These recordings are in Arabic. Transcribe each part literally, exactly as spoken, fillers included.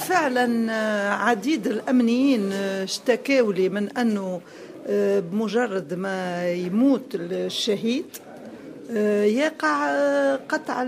فعلا عديد الأمنيين اشتكوا لي من أنه بمجرد ما يموت الشهيد يقع قطع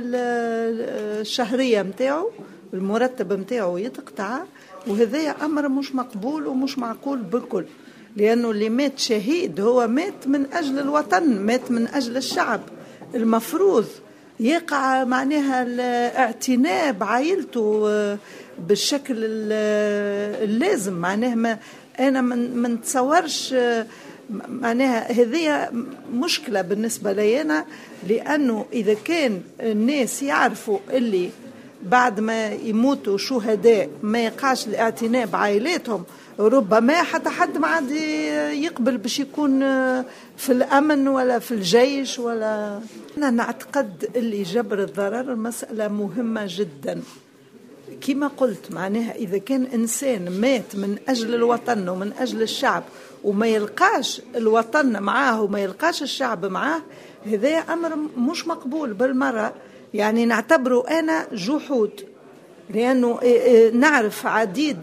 الشهرية متاعه، المرتب متاعه يتقطع، وهذا أمر مش مقبول ومش معقول بالكل، لأنه اللي مات شهيد هو مات من أجل الوطن، مات من أجل الشعب. المفروض يقع معناها الاعتناء بعائلته بالشكل اللازم. معناها ما أنا من نتصورش معناها هذه مشكلة بالنسبة لي أنا، لأنه إذا كان الناس يعرفوا اللي بعد ما يموتوا شهداء ما يقعش الاعتناء بعائلاتهم، ربما حتى حد ما عاد يقبل باش يكون في الأمن ولا في الجيش. ولا أنا نعتقد اللي جبر الضرر مسألة مهمة جدا. كما قلت معناها إذا كان إنسان مات من أجل الوطن ومن أجل الشعب وما يلقاش الوطن معاه وما يلقاش الشعب معاه، هذا أمر مش مقبول بالمرة. يعني نعتبره أنا جحود، لأنه نعرف عديد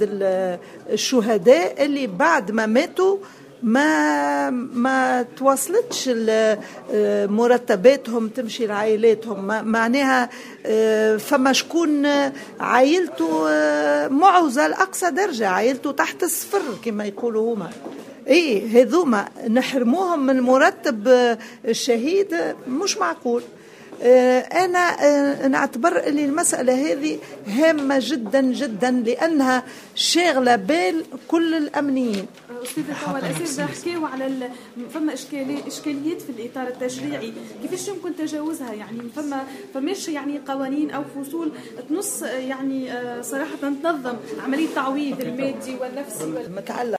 الشهداء اللي بعد ما ماتوا ما ما توصلتش مرتباتهم تمشي لعائلاتهم. معناها فما شكون عائلته معوزة لأقصى درجة، عائلته تحت الصفر كما يقولوا هما. ايه هذوما نحرموهم من مرتب الشهيد، مش معقول. أنا نعتبر أن المسألة هذه هامة جدا جدا، لأنها شاغلة بال كل الأمنيين. أستاذة طوال الأساتذة حكيوا على فما إشكاليات في الإطار التشريعي، كيفاش يمكن تجاوزها؟ يعني فما فماش يعني قوانين أو فصول تنص يعني صراحة تنظم عملية التعويض المادي والنفسي المتعلق